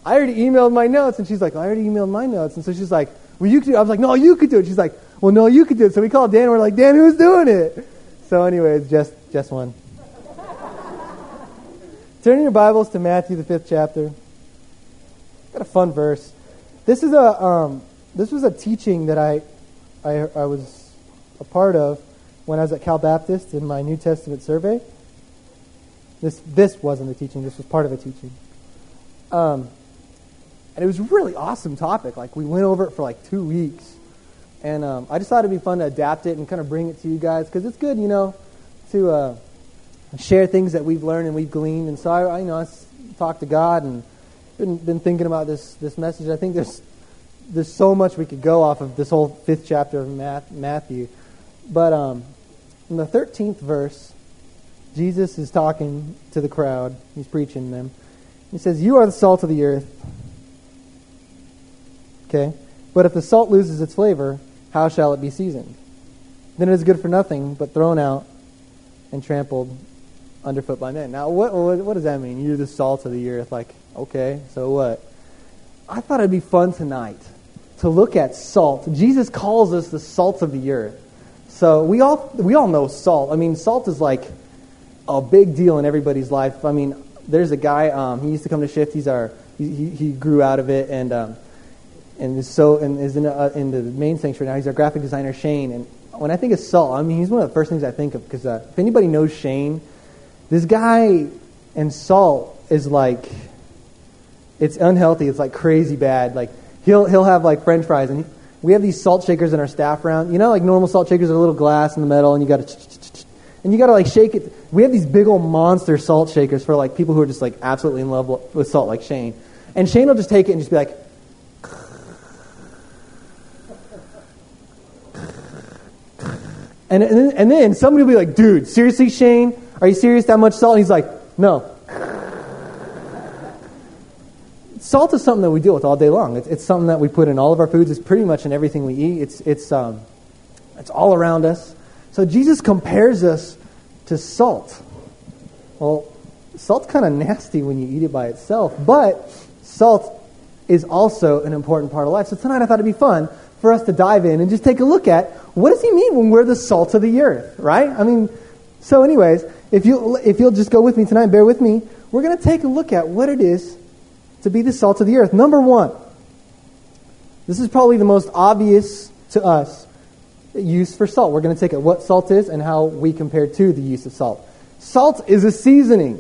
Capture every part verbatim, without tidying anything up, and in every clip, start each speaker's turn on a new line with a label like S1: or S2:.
S1: I already emailed my notes. And she's like, I already emailed my notes. And so she's like, well, you could do it. I was like, no, you could do it. She's like, well, no, you could do it. So we called Dan, and we're like, Dan, who's doing it? So anyways, just, just one. Turn your Bibles to Matthew, the fifth chapter. Got a fun verse. This is a um, this was a teaching that I, I I was a part of when I was at Cal Baptist in my New Testament survey. This this wasn't a teaching. This was part of a teaching. Um, and it was a really awesome topic. Like we went over it for like two weeks, and um, I just thought it'd be fun to adapt it and kind of bring it to you guys because it's good, you know, to. Uh, share things that we've learned and we've gleaned. And so I, I you know, I talked to God and been, been thinking about this this message. I think there's there's so much we could go off of this whole fifth chapter of Matthew. But um, in the thirteenth verse, Jesus is talking to the crowd. He's preaching to them. He says, "You are the salt of the earth." Okay? "But if the salt loses its flavor, how shall it be seasoned? Then it is good for nothing but thrown out and trampled underfoot by men." Now, what, what what does that mean? You're the salt of the earth. Like, okay, so what? I thought it'd be fun tonight to look at salt. Jesus calls us the salt of the earth. So we all we all know salt. I mean, salt is like a big deal in everybody's life. I mean, there's a guy. Um, he used to come to Shift. He's our he he, he grew out of it and um, and is so and is in uh, in the main sanctuary now. He's our graphic designer, Shane. And when I think of salt, I mean, he's one of the first things I think of because uh, if anybody knows Shane. This guy and salt is like, it's unhealthy. It's like crazy bad. Like he'll he'll have like French fries, and he, we have these salt shakers in our staff round. You know, like normal salt shakers are a little glass in the middle, and you got to and you got to like shake it. We have these big old monster salt shakers for like people who are just like absolutely in love with salt, like Shane. And Shane will just take it and just be like, and and then, and then somebody will be like, "Dude, seriously, Shane? Are you serious? That much salt?" And he's like, "No." Salt is something that we deal with all day long. It's, it's something that we put in all of our foods. It's pretty much in everything we eat. It's it's um, it's all around us. So Jesus compares us to salt. Well, salt's kind of nasty when you eat it by itself, but salt is also an important part of life. So tonight I thought it'd be fun for us to dive in and just take a look at what does he mean when we're the salt of the earth, right? I mean, so anyways, if you if you'll just go with me tonight, bear with me, we're going to take a look at what it is to be the salt of the earth. Number one, this is probably the most obvious to us use for salt. We're going to take at what salt is and how we compare to the use of salt. Salt is a seasoning.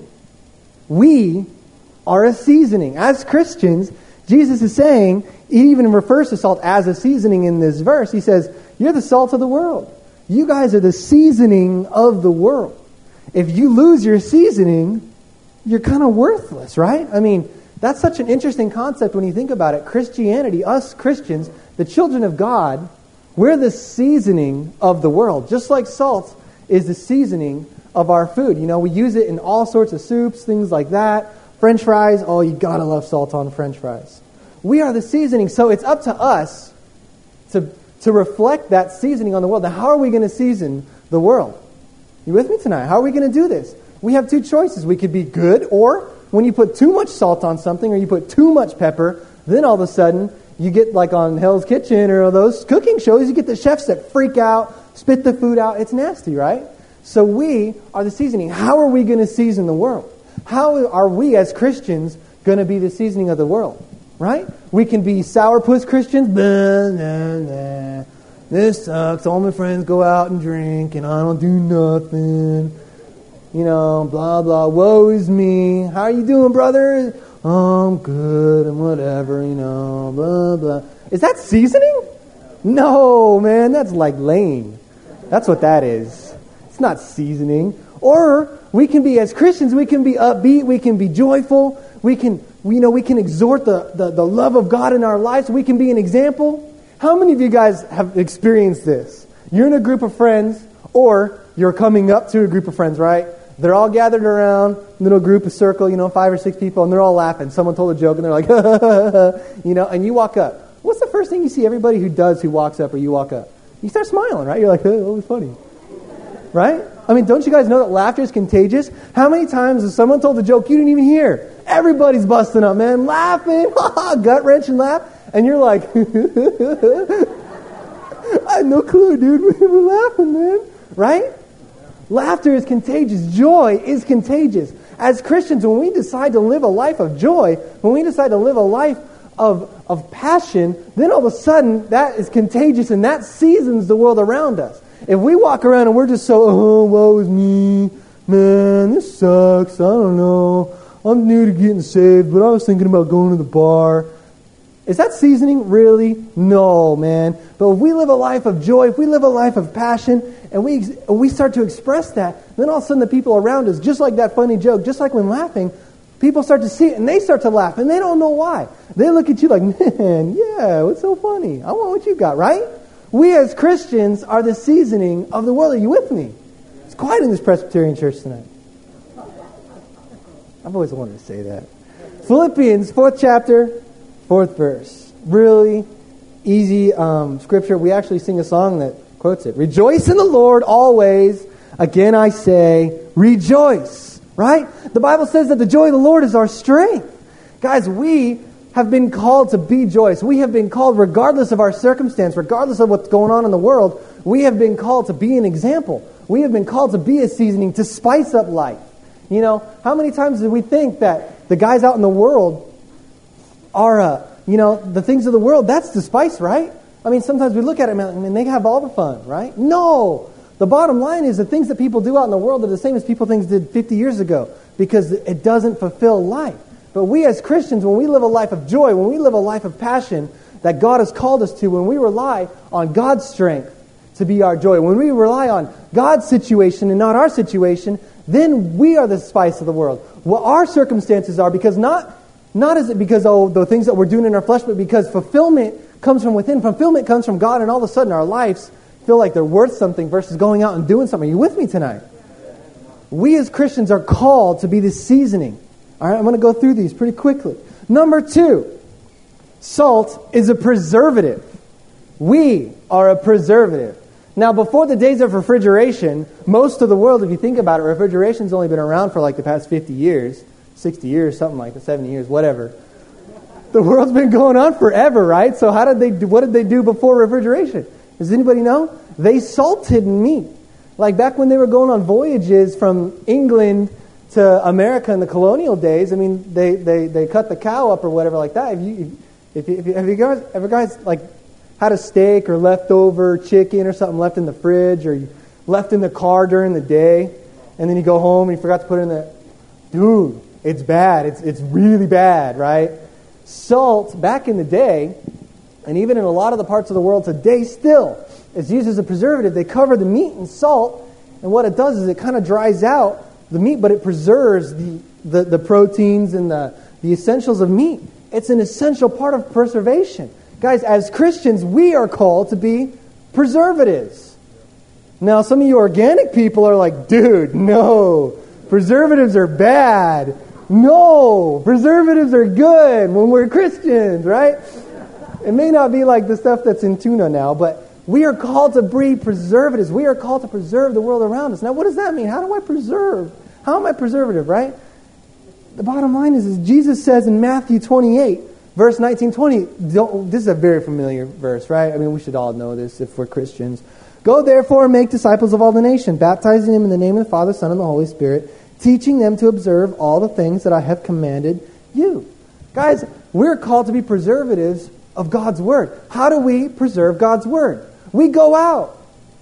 S1: We are a seasoning. As Christians, Jesus is saying, he even refers to salt as a seasoning in this verse. He says, you're the salt of the world. You guys are the seasoning of the world. If you lose your seasoning, you're kind of worthless, right? I mean, that's such an interesting concept when you think about it. Christianity, us Christians, the children of God, we're the seasoning of the world. Just like salt is the seasoning of our food. You know, we use it in all sorts of soups, things like that. French fries, oh, you gotta love salt on French fries. We are the seasoning, so it's up to us to, to reflect that seasoning on the world. Now, how are we going to season the world? You with me tonight? How are we going to do this? We have two choices. We could be good, or when you put too much salt on something or you put too much pepper, then all of a sudden you get like on Hell's Kitchen or those cooking shows, you get the chefs that freak out, spit the food out. It's nasty, right? So we are the seasoning. How are we going to season the world? How are we as Christians going to be the seasoning of the world? Right? We can be sourpuss Christians. Blah, nah, nah. This sucks. All my friends go out and drink and I don't do nothing. You know, blah, blah. Woe is me. How are you doing, brother? Oh, I'm good and whatever, you know, blah, blah. Is that seasoning? No, man. That's like lame. That's what that is. It's not seasoning. Or we can be, as Christians, we can be upbeat. We can be joyful. We can... You know, we can exhort the, the, the love of God in our lives. We can be an example. How many of you guys have experienced this? You're in a group of friends, or you're coming up to a group of friends, right? They're all gathered around, little group, a circle, you know, five or six people, and they're all laughing. Someone told a joke, and they're like, you know, and you walk up. What's the first thing you see everybody who does who walks up or you walk up? You start smiling, right? You're like, oh, that was funny. Right? I mean, don't you guys know that laughter is contagious? How many times has someone told a joke you didn't even hear? Everybody's busting up, man, laughing, gut-wrenching laugh. And you're like, I had no clue, dude. We were laughing, man. Right? Laughter is contagious. Joy is contagious. As Christians, when we decide to live a life of joy, when we decide to live a life of, of passion, then all of a sudden that is contagious and that seasons the world around us. If we walk around and we're just so, oh, woe is me, man, this sucks, I don't know, I'm new to getting saved, but I was thinking about going to the bar. Is that seasoning? Really? No, man. But if we live a life of joy, if we live a life of passion, and we we start to express that, then all of a sudden the people around us, just like that funny joke, just like when laughing, people start to see it and they start to laugh, and they don't know why. They look at you like, man, yeah, what's so funny? I want what you got, right? We as Christians are the seasoning of the world. Are you with me? It's quiet in this Presbyterian church tonight. I've always wanted to say that. Philippians, fourth chapter, fourth verse. Really easy um, scripture. We actually sing a song that quotes it. Rejoice in the Lord always. Again I say, rejoice. Right? The Bible says that the joy of the Lord is our strength. Guys, we have been called to be joyous. We have been called, regardless of our circumstance, regardless of what's going on in the world, we have been called to be an example. We have been called to be a seasoning, to spice up life. You know, how many times do we think that the guys out in the world are, uh, you know, the things of the world, that's the spice, right? I mean, sometimes we look at it and they have all the fun, right? No! The bottom line is the things that people do out in the world are the same as people things did fifty years ago, because it doesn't fulfill life. But we as Christians, when we live a life of joy, when we live a life of passion that God has called us to, when we rely on God's strength to be our joy, when we rely on God's situation and not our situation, then we are the spice of the world. What our circumstances are, because not, not is it because, oh, the things that we're doing in our flesh, but because fulfillment comes from within. Fulfillment comes from God, and all of a sudden our lives feel like they're worth something versus going out and doing something. Are you with me tonight? We as Christians are called to be the seasoning. All right, I'm going to go through these pretty quickly. Number two, salt is a preservative. We are a preservative. Now, before the days of refrigeration, most of the world, if you think about it, refrigeration's only been around for like the past fifty years, sixty years, something like that, seventy years, whatever. The world's been going on forever, right? So how did they do, what did they do before refrigeration? Does anybody know? They salted meat. Like back when they were going on voyages from England to America in the colonial days, I mean, they, they, they cut the cow up or whatever like that. If you, if you, if you, have you guys, ever guys like had a steak or leftover chicken or something left in the fridge, or you left in the car during the day, and then you go home and you forgot to put it in the, dude, it's bad. It's it's really bad, right? Salt, back in the day, and even in a lot of the parts of the world today still, is used as a preservative. They cover the meat in salt, and what it does is it kind of dries out the meat, but it preserves the, the, the proteins and the, the essentials of meat. It's an essential part of preservation. Guys, as Christians, we are called to be preservatives. Now, some of you organic people are like, dude, no, preservatives are bad. No, preservatives are good when we're Christians, right? It may not be like the stuff that's in tuna now, but we are called to be preservatives. We are called to preserve the world around us. Now, what does that mean? How do I preserve? How am I preservative, right? The bottom line is, is Jesus says in Matthew twenty-eight, verse nineteen, twenty, don't, this is a very familiar verse, right? I mean, we should all know this if we're Christians. Go therefore and make disciples of all the nation, baptizing them in the name of the Father, Son, and the Holy Spirit, teaching them to observe all the things that I have commanded you. Guys, we're called to be preservatives of God's Word. How do we preserve God's Word? We go out.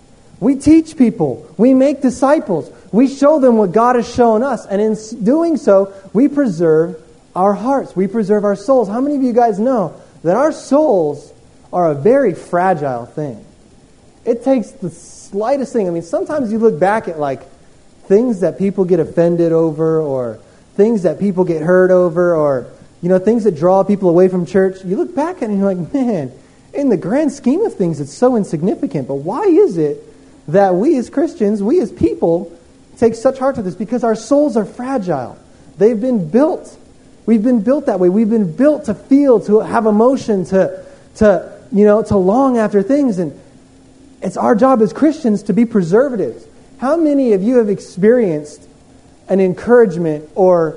S1: We teach people. We make disciples. We show them what God has shown us. And in doing so, we preserve our hearts. We preserve our souls. How many of you guys know that our souls are a very fragile thing? It takes the slightest thing. I mean, sometimes you look back at like things that people get offended over, or things that people get hurt over, or, you know, things that draw people away from church. You look back at it and you're like, man, in the grand scheme of things, it's so insignificant. But why is it that we as Christians, we as people, take such heart to this? Because our souls are fragile. They've been built. We've been built that way. We've been built to feel, to have emotion, to, to you know, to long after things. And it's our job as Christians to be preservatives. How many of you have experienced an encouragement or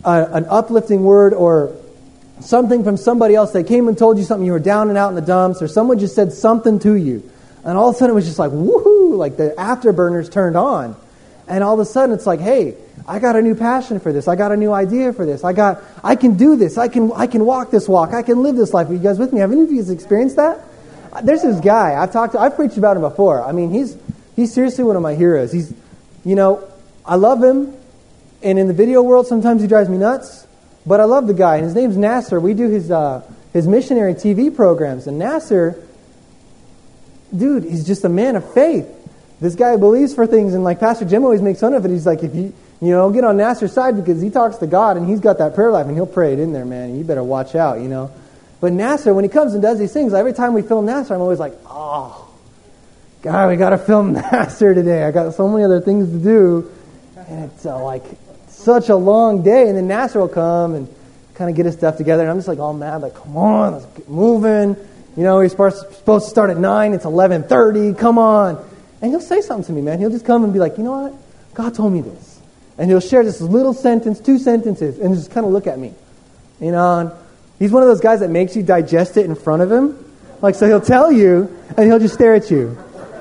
S1: a, an uplifting word or something from somebody else. They came and told you something, you were down and out in the dumps, or someone just said something to you. And all of a sudden it was just like, woohoo, like the afterburners turned on. And all of a sudden it's like, hey, I got a new passion for this. I got a new idea for this. I got, I can do this. I can, I can walk this walk. I can live this life. Are you guys with me? Have any of you experienced that? There's this guy I've talked to. I've preached about him before. I mean, he's he's seriously one of my heroes. He's, you know, I love him, and in the video world, sometimes he drives me nuts. But I love the guy. And his name's Nasser. We do his uh, his missionary T V programs, and Nasser, dude, he's just a man of faith. This guy believes for things, and like Pastor Jim always makes fun of it. He's like, if you you know get on Nasser's side because he talks to God and he's got that prayer life and he'll pray it in there, man. You better watch out, you know. But Nasser, when he comes and does these things, every time we film Nasser, I'm always like, oh, God, we got to film Nasser today. I got so many other things to do. And it's uh, like such a long day. And then Nasser will come and kind of get his stuff together. And I'm just like all mad, like, come on, let's get moving. You know, he's supposed to start at nine. It's eleven thirty. Come on. And he'll say something to me, man. He'll just come and be like, you know what? God told me this. And he'll share this little sentence, two sentences, and just kind of look at me. You know, and he's one of those guys that makes you digest it in front of him. Like, so he'll tell you, and he'll just stare at you.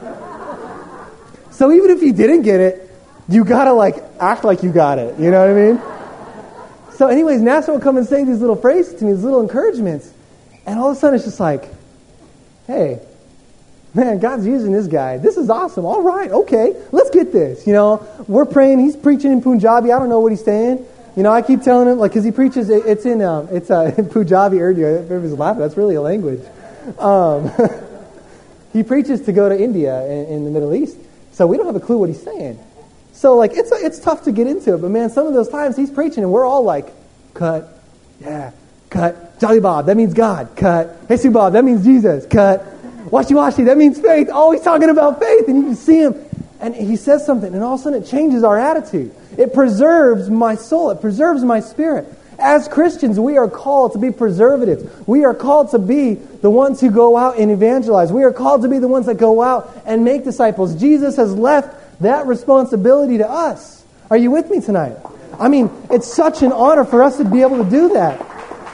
S1: So even if you didn't get it, you gotta like act like you got it. You know what I mean? So anyways, Nasser will come and say these little phrases to me, these little encouragements. And all of a sudden it's just like, hey, man, God's using this guy. This is awesome. All right, okay, let's get this. You know, we're praying. He's preaching in Punjabi. I don't know what he's saying. You know, I keep telling him, like, because he preaches, it, it's in um, it's uh, in Punjabi, Urdu. Everybody's laughing. That's really a language. Um, he preaches to go to India in, in the Middle East. So we don't have a clue what he's saying. So, like, it's it's tough to get into it. But, man, some of those times he's preaching, and we're all like, cut, yeah, cut. Jolly Bob, that means God. Cut. Hey, Sue Bob, that means Jesus. Cut. Washi Washi, that means faith. Always talking about faith. And you can see him. And he says something, and all of a sudden it changes our attitude. It preserves my soul. It preserves my spirit. As Christians, we are called to be preservatives. We are called to be the ones who go out and evangelize. We are called to be the ones that go out and make disciples. Jesus has left that responsibility to us. Are you with me tonight? I mean, it's such an honor for us to be able to do that.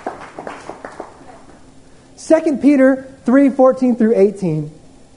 S1: Second Peter three, fourteen through eighteen.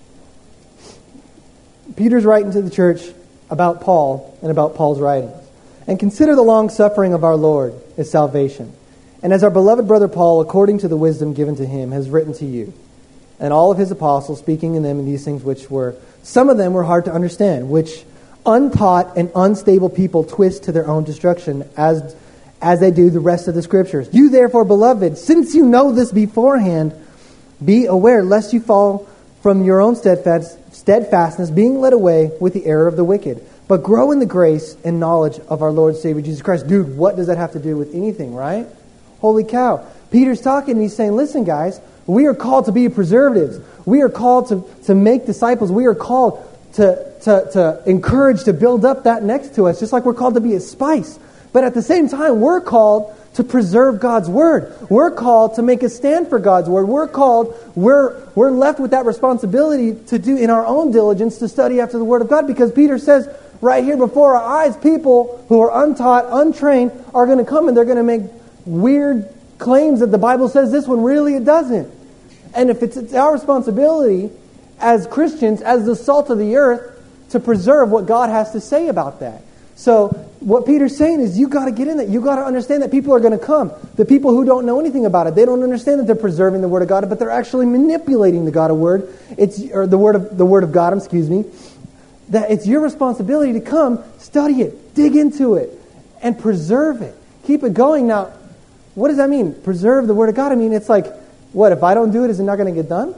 S1: Peter's writing to the church about Paul and about Paul's writings. And consider the long suffering of our Lord is salvation. And as our beloved brother Paul, according to the wisdom given to him, has written to you, and all of his apostles, speaking in them in these things which were, some of them were hard to understand, which untaught and unstable people twist to their own destruction, as, as they do the rest of the Scriptures. You therefore, beloved, since you know this beforehand, be aware lest you fall from your own steadfast, steadfastness, being led away with the error of the wicked. But grow in the grace and knowledge of our Lord and Savior Jesus Christ. Dude, what does that have to do with anything, right? Holy cow. Peter's talking and he's saying, listen, guys, we are called to be preservatives. We are called to, to make disciples. We are called to, to, to encourage, to build up that next to us, just like we're called to be a spice. But at the same time, we're called to preserve God's Word. We're called to make a stand for God's Word. We're called, we're, we're left with that responsibility to do in our own diligence to study after the Word of God, because Peter says right here before our eyes, people who are untaught, untrained, are going to come and they're going to make weird claims that the Bible says this when really it doesn't. And if it's, it's our responsibility as Christians, as the salt of the earth, to preserve what God has to say about that. So what Peter's saying is you got to get in that. You got to understand that people are going to come. The people who don't know anything about it, they don't understand that they're preserving the Word of God, but they're actually manipulating the God of Word. It's or the Word of the Word of God. Excuse me. That it's your responsibility to come, study it, dig into it, and preserve it. Keep it going. Now, what does that mean? Preserve the Word of God. I mean, it's like, what if I don't do it? Is it not going to get done?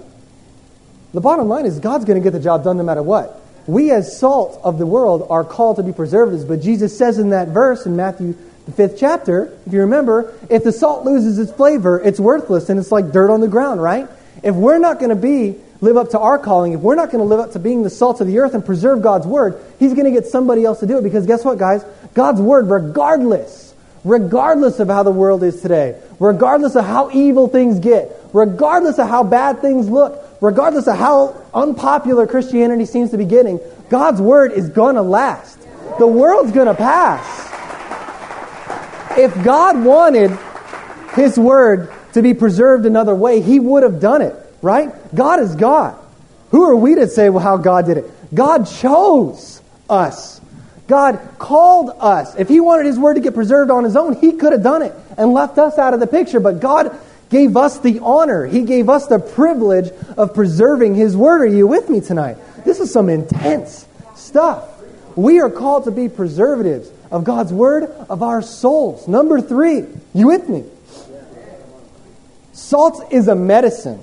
S1: The bottom line is God's going to get the job done no matter what. We as salt of the world are called to be preservatives, but Jesus says in that verse in Matthew, the fifth chapter, if you remember, if the salt loses its flavor, it's worthless and it's like dirt on the ground, right? If we're not going to be, live up to our calling, if we're not going to live up to being the salt of the earth and preserve God's Word, He's going to get somebody else to do it, because guess what, guys? God's Word, regardless, regardless of how the world is today, regardless of how evil things get, regardless of how bad things look, regardless of how unpopular Christianity seems to be getting, God's Word is going to last. The world's going to pass. If God wanted His Word to be preserved another way, He would have done it, right? God is God. Who are we to say, well, how God did it? God chose us. God called us. If He wanted His Word to get preserved on His own, He could have done it and left us out of the picture. But God gave us the honor. He gave us the privilege of preserving His Word. Are you with me tonight? This is some intense stuff. We are called to be preservatives of God's Word, of our souls. Number three, you with me? Salt is a medicine.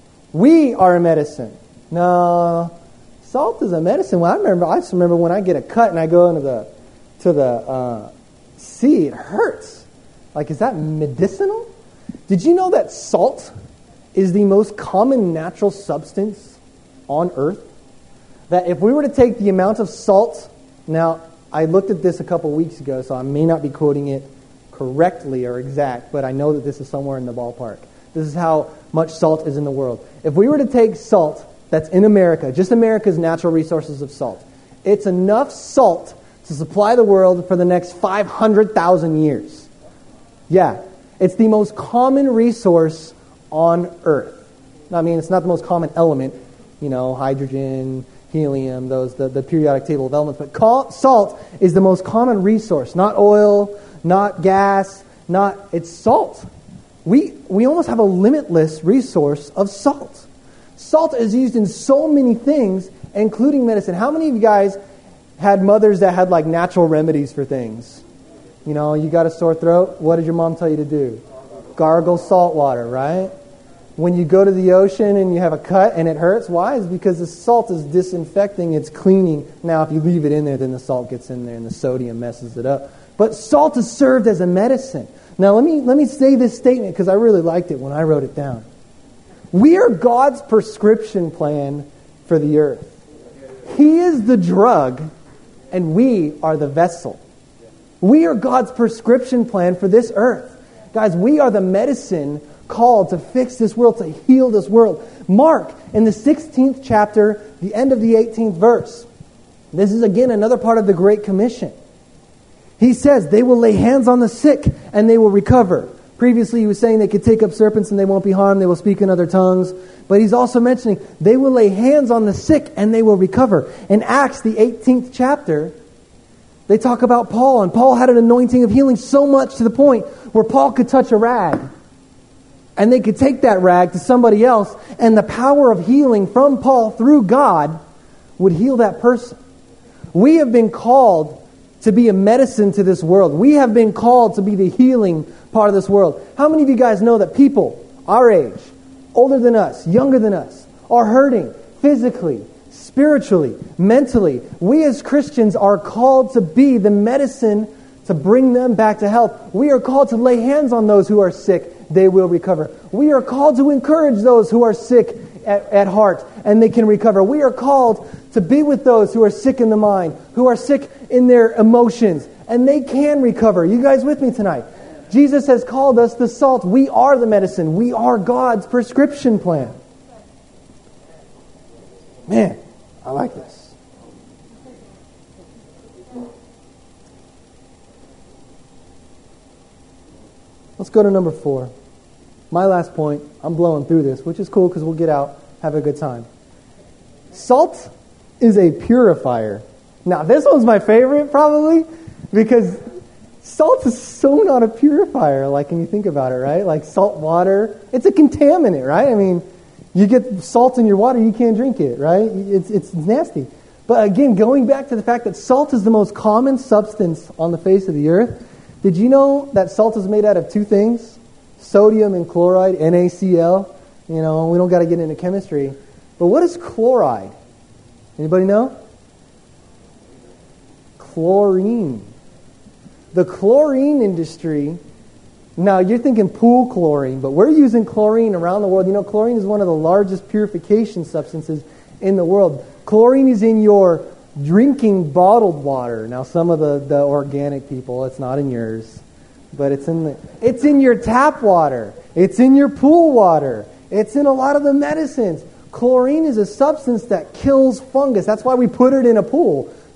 S1: We are a medicine. No, salt is a medicine. Well, I remember. I just remember when I get a cut and I go into the to the uh, sea, it hurts. Like, is that medicinal? Did you know that salt is the most common natural substance on Earth? That if we were to take the amount of salt, now I looked at this a couple weeks ago, so I may not be quoting it correctly or exact, but I know that this is somewhere in the ballpark. This is how much salt is in the world. If we were to take salt that's in America, just America's natural resources of salt, it's enough salt to supply the world for the next five hundred thousand years. Yeah, it's the most common resource on Earth. I mean, it's not the most common element, you know, hydrogen, helium, those the, the periodic table of elements, but call, salt is the most common resource. Not oil, not gas, not it's salt. We we almost have a limitless resource of salt. Salt is used in so many things, including medicine. How many of you guys had mothers that had like natural remedies for things? You know, you got a sore throat. What did your mom tell you to do? Gargle salt water, right? When you go to the ocean and you have a cut and it hurts, why? It's because the salt is disinfecting, it's cleaning. Now, if you leave it in there, then the salt gets in there and the sodium messes it up. But salt is served as a medicine. Now, let me let me say this statement because I really liked it when I wrote it down. We are God's prescription plan for the earth. He is the drug, and we are the vessel. We are God's prescription plan for this earth. Guys, we are the medicine called to fix this world, to heal this world. Mark, in the sixteenth chapter, the end of the eighteenth verse. This is, again, another part of the Great Commission. He says, they will lay hands on the sick and they will recover. Previously, he was saying they could take up serpents and they won't be harmed. They will speak in other tongues. But he's also mentioning they will lay hands on the sick and they will recover. In Acts, the eighteenth chapter, they talk about Paul. And Paul had an anointing of healing so much to the point where Paul could touch a rag. And they could take that rag to somebody else. And the power of healing from Paul through God would heal that person. We have been called to be a medicine to this world. We have been called to be the healing part of this world. How many of you guys know that people our age, older than us, younger than us, are hurting physically, spiritually, mentally? We as Christians are called to be the medicine to bring them back to health. We are called to lay hands on those who are sick. They will recover. We are called to encourage those who are sick at, at heart and they can recover. We are called to be with those who are sick in the mind, who are sick in their emotions, and they can recover. You guys with me tonight? Jesus has called us the salt. We are the medicine. We are God's prescription plan. Man, I like this. Let's go to number four. My last point. I'm blowing through this, which is cool because we'll get out, have a good time. Salt is a purifier. Now, this one's my favorite probably because salt is so not a purifier, like when you think about it, right? Like salt water, it's a contaminant, right? I mean, you get salt in your water, you can't drink it, right? It's it's nasty. But again, going back to the fact that salt is the most common substance on the face of the earth, did you know that salt is made out of two things? Sodium and chloride, N A C L. You know, we don't got to get into chemistry. But what is chloride? Anybody know? Chlorine. The chlorine industry, now you're thinking pool chlorine, but we're using chlorine around the world. You know, chlorine is one of the largest purification substances in the world. Chlorine is in your drinking bottled water. Now, some of the, the organic people, it's not in yours, but it's in the, it's in your tap water. It's in your pool water. It's in a lot of the medicines. Chlorine is a substance that kills fungus. That's why we put it in a pool,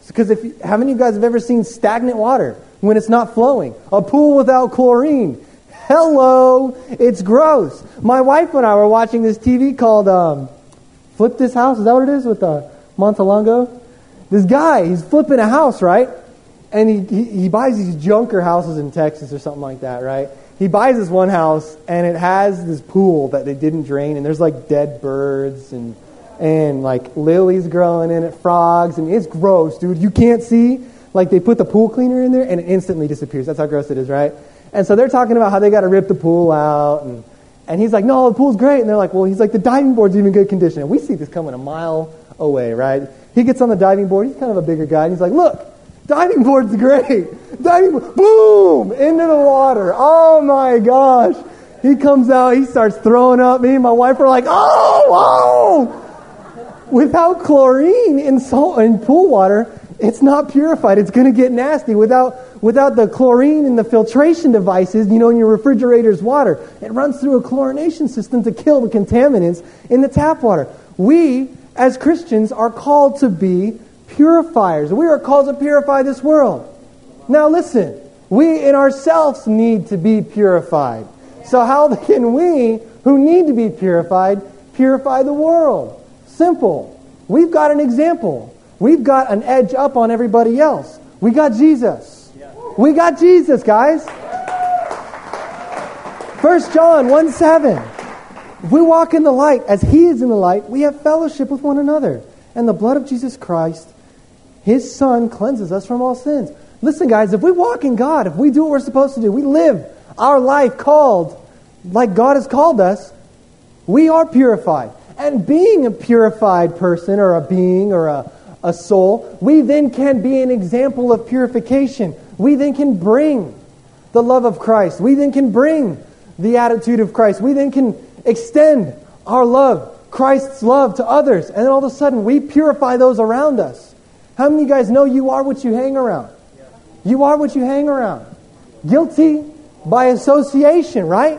S1: Because if you, how many of you guys have ever seen stagnant water when it's not flowing? A pool without chlorine. Hello, it's gross. My wife and I were watching this T V called um, Flip This House. Is that what it is with uh, Montalongo? This guy, he's flipping a house, right? And he, he, he buys these junker houses in Texas or something like that, right? He buys this one house, and it has this pool that they didn't drain, and there's like dead birds and and like lilies growing in it, frogs, and it's gross, dude. You can't see. Like they put the pool cleaner in there, and it instantly disappears. That's how gross it is, right? And so they're talking about how they got to rip the pool out, and and he's like, no, the pool's great. And they're like, well, he's like, the diving board's even good condition. And we see this coming a mile away, right? He gets on the diving board. He's kind of a bigger guy, and he's like, look, diving board's great. Diving board, boom, into the water. Oh my gosh. He comes out, he starts throwing up. Me and my wife are like, oh, whoa. Without chlorine in salt in pool water, it's not purified. It's going to get nasty. Without without the chlorine in the filtration devices, you know, in your refrigerator's water, it runs through a chlorination system to kill the contaminants in the tap water. We, as Christians, are called to be purifiers. We are called to purify this world. Now listen, we in ourselves need to be purified. So how can we, who need to be purified, purify the world? Simple. We've got an example. We've got an edge up on everybody else. We got Jesus. We got Jesus, guys. First John one seven. If we walk in the light as He is in the light, we have fellowship with one another. And the blood of Jesus Christ, His Son, cleanses us from all sins. Listen, guys, if we walk in God, if we do what we're supposed to do, we live our life called like God has called us, we are purified. And being a purified person or a being or a, a soul, we then can be an example of purification. We then can bring the love of Christ. We then can bring the attitude of Christ. We then can extend our love, Christ's love, to others. And then all of a sudden, we purify those around us. How many of you guys know you are what you hang around? You are what you hang around. Guilty by association, right?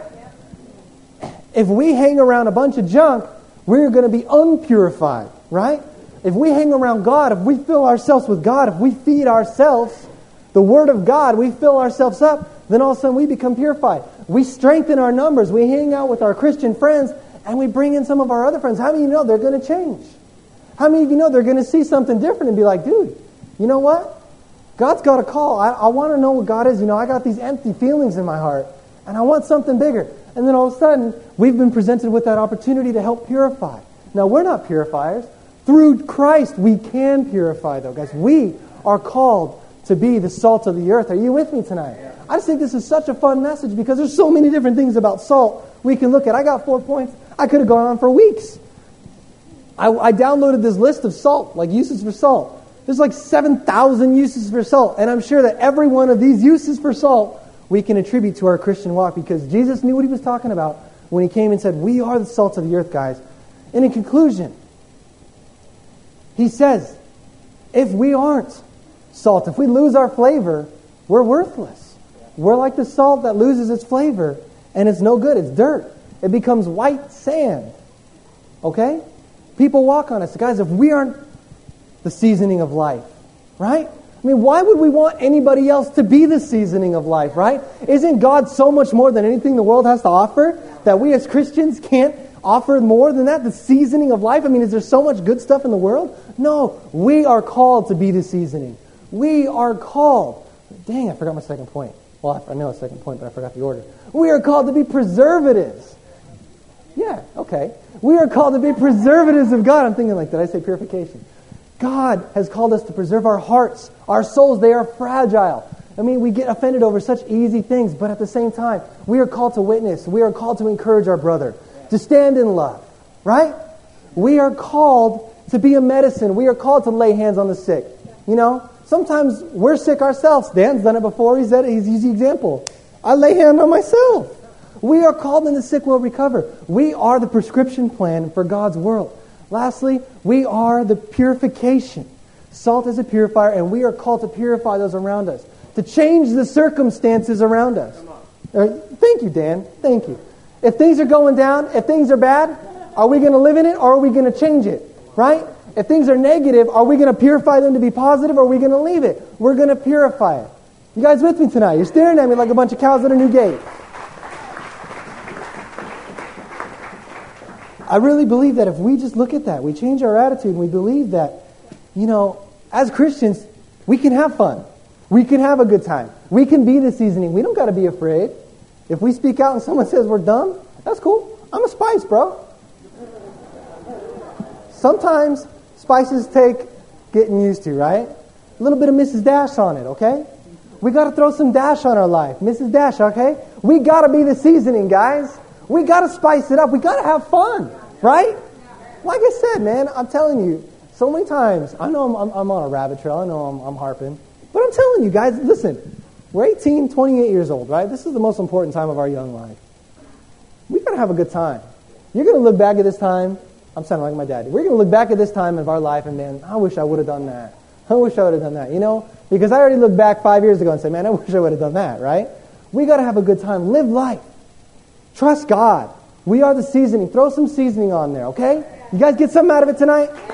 S1: If we hang around a bunch of junk, we're going to be unpurified, right? If we hang around God, if we fill ourselves with God, if we feed ourselves the Word of God, we fill ourselves up, then all of a sudden we become purified. We strengthen our numbers. We hang out with our Christian friends, and we bring in some of our other friends. How many of you know they're going to change? How many of you know they're going to see something different and be like, dude, you know what? God's got a call. I, I want to know what God is. You know, I got these empty feelings in my heart, and I want something bigger. And then all of a sudden, we've been presented with that opportunity to help purify. Now, we're not purifiers. Through Christ, we can purify, though, guys. We are called to be the salt of the earth. Are you with me tonight? Yeah. I just think this is such a fun message because there's so many different things about salt we can look at. I got four points. I could have gone on for weeks. I, I downloaded this list of salt, like uses for salt. There's like seven thousand uses for salt. And I'm sure that every one of these uses for salt we can attribute to our Christian walk because Jesus knew what He was talking about when He came and said, we are the salt of the earth, guys. And in conclusion, He says, if we aren't salt, if we lose our flavor, we're worthless. We're like the salt that loses its flavor, and it's no good. It's dirt. It becomes white sand. Okay? People walk on us. Guys, if we aren't the seasoning of life, right? I mean, why would we want anybody else to be the seasoning of life, right? Isn't God so much more than anything the world has to offer that we as Christians can't offer more than that, the seasoning of life? I mean, is there so much good stuff in the world? No, we are called to be the seasoning. We are called. Dang, I forgot my second point. Well, I know a second point, but I forgot the order. We are called to be preservatives. Yeah, okay. We are called to be preservatives of God. I'm thinking like, did I say purification? God has called us to preserve our hearts, our souls. They are fragile. I mean, we get offended over such easy things, but at the same time, we are called to witness. We are called to encourage our brother, to stand in love, right? We are called to be a medicine. We are called to lay hands on the sick. You know, sometimes we're sick ourselves. Dan's done it before. He's, at, he's used the example. I lay hand on myself. We are called and the sick will recover. We are the prescription plan for God's world. Lastly, we are the purification. Salt is a purifier, and we are called to purify those around us, to change the circumstances around us. Uh, thank you, Dan. Thank you. If things are going down, if things are bad, are we going to live in it or are we going to change it? Right? If things are negative, are we going to purify them to be positive, or are we going to leave it? We're going to purify it. You guys with me tonight? You're staring at me like a bunch of cows at a new gate. I really believe that if we just look at that, we change our attitude, and we believe that, you know, as Christians, we can have fun. We can have a good time. We can be the seasoning. We don't got to be afraid. If we speak out and someone says we're dumb, that's cool. I'm a spice, bro. Sometimes spices take getting used to, right? A little bit of Missus Dash on it, okay? We got to throw some dash on our life. Missus Dash, okay? We got to be the seasoning, guys. We got to spice it up. We got to have fun, right? Like I said, man, I'm telling you, so many times, I know I'm, I'm, I'm on a rabbit trail. I know I'm, I'm harping. But I'm telling you guys, listen, we're eighteen, twenty-eight years old, right? This is the most important time of our young life. We got to have a good time. You're going to look back at this time. I'm sounding like my dad. We're going to look back at this time of our life and, man, I wish I would have done that. I wish I would have done that, you know? Because I already looked back five years ago and said, man, I wish I would have done that, right? We got to have a good time. Live life. Trust God. We are the seasoning. Throw some seasoning on there, okay? You guys get something out of it tonight?